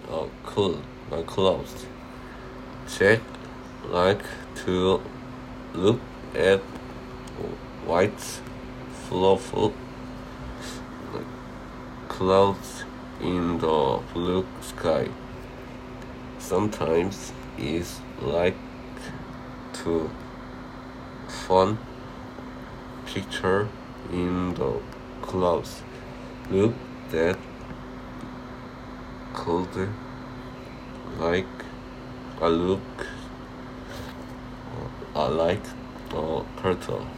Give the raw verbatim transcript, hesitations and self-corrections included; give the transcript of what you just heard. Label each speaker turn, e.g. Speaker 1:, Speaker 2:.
Speaker 1: uh, cool my clothes. Check like to look at white fluffy clouds in the blue sky. Sometimes it's like to fun picture in the clouds. Look that could like I look I like a turtle.